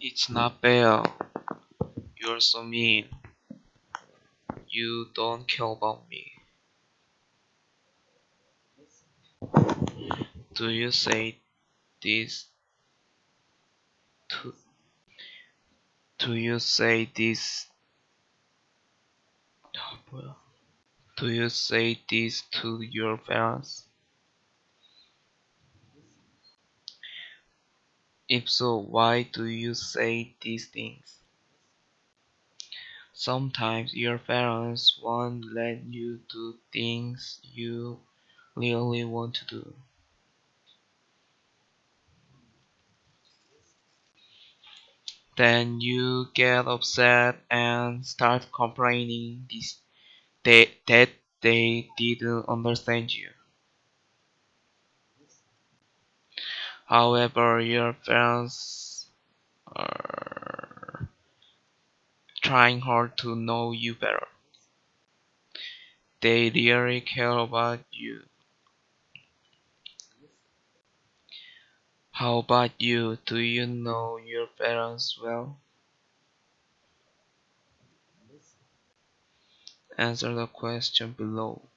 It's not fair. You're so mean. You don't care about me. Do you say this to do you say this 뭐야? Do you say this to your parents? If so, why do you say these things? Sometimes your parents won't let you do things you really want to do. Then you get upset and start complaining that they didn't understand you. However, your parents are trying hard to know you better. They really care about you. How about you? Do you know your parents well? Answer the question below.